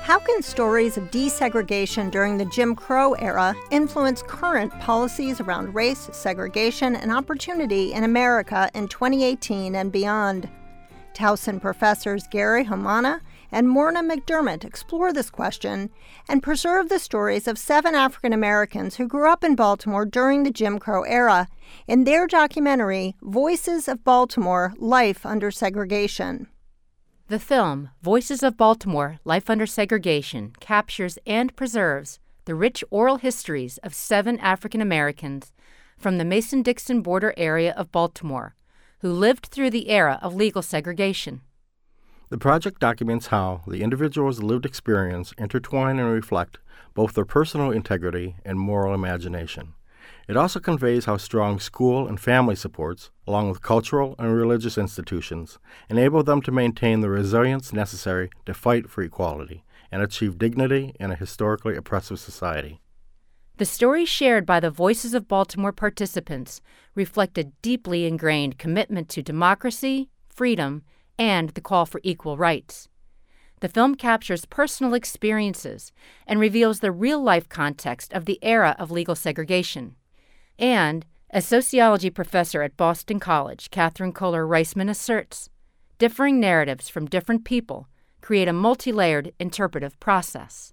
How can stories of desegregation during the Jim Crow era influence current policies around race, segregation, and opportunity in America in 2018 and beyond? Towson professors Gary Homana and Morna McDermott explore this question and preserve the stories of 7 African Americans who grew up in Baltimore during the Jim Crow era in their documentary, Voices of Baltimore: Life Under Segregation. The film, Voices of Baltimore: Life Under Segregation, captures and preserves the rich oral histories of 7 African Americans from the Mason-Dixon border area of Baltimore who lived through the era of legal segregation. The project documents how the individual's lived experience intertwine and reflect both their personal integrity and moral imagination. It also conveys how strong school and family supports, along with cultural and religious institutions, enable them to maintain the resilience necessary to fight for equality and achieve dignity in a historically oppressive society. The stories shared by the Voices of Baltimore participants reflect a deeply ingrained commitment to democracy, freedom, and the call for equal rights. The film captures personal experiences and reveals the real-life context of the era of legal segregation. And, as sociology professor at Boston College, Catherine Kohler-Reisman asserts, differing narratives from different people create a multi-layered interpretive process.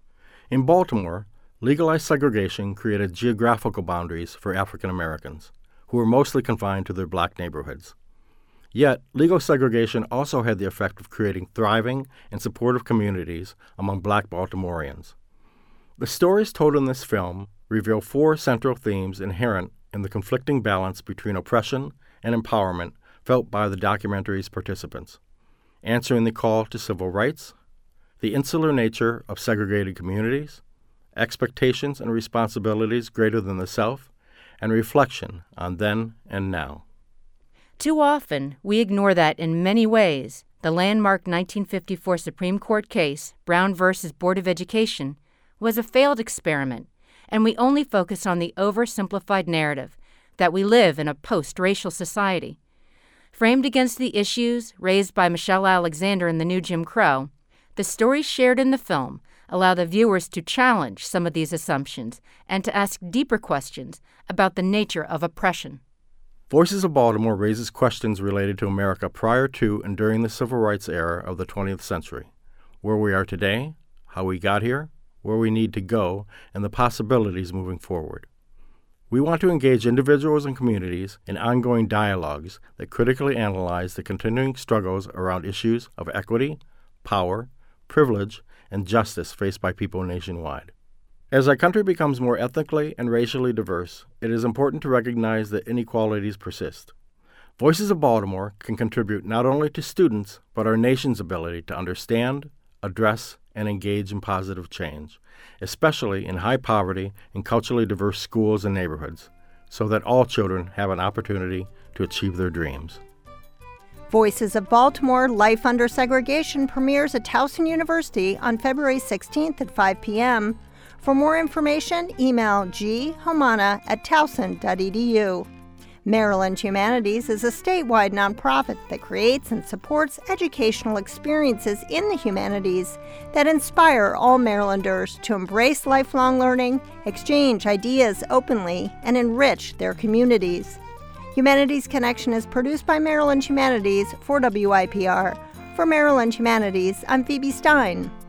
In Baltimore, legalized segregation created geographical boundaries for African Americans, who were mostly confined to their black neighborhoods. Yet, legal segregation also had the effect of creating thriving and supportive communities among black Baltimoreans. The stories told in this film reveal 4 central themes inherent in the conflicting balance between oppression and empowerment felt by the documentary's participants: answering the call to civil rights, the insular nature of segregated communities, expectations and responsibilities greater than the self, and reflection on then and now. Too often, we ignore that in many ways, the landmark 1954 Supreme Court case, Brown v. Board of Education, was a failed experiment, and we only focus on the oversimplified narrative that we live in a post-racial society. Framed against the issues raised by Michelle Alexander in The New Jim Crow, the stories shared in the film allow the viewers to challenge some of these assumptions and to ask deeper questions about the nature of oppression. Voices of Baltimore raises questions related to America prior to and during the civil rights era of the 20th century, where we are today, how we got here, where we need to go, and the possibilities moving forward. We want to engage individuals and communities in ongoing dialogues that critically analyze the continuing struggles around issues of equity, power, privilege, and justice faced by people nationwide. As our country becomes more ethnically and racially diverse, it is important to recognize that inequalities persist. Voices of Baltimore can contribute not only to students, but our nation's ability to understand, address, and engage in positive change, especially in high poverty and culturally diverse schools and neighborhoods, so that all children have an opportunity to achieve their dreams. Voices of Baltimore: Life Under Segregation premieres at Towson University on February 16th at 5 p.m. For more information, emailghomana@towson.edu. Maryland Humanities is a statewide nonprofit that creates and supports educational experiences in the humanities that inspire all Marylanders to embrace lifelong learning, exchange ideas openly, and enrich their communities. Humanities Connection is produced by Maryland Humanities for WIPR. For Maryland Humanities, I'm Phoebe Stein.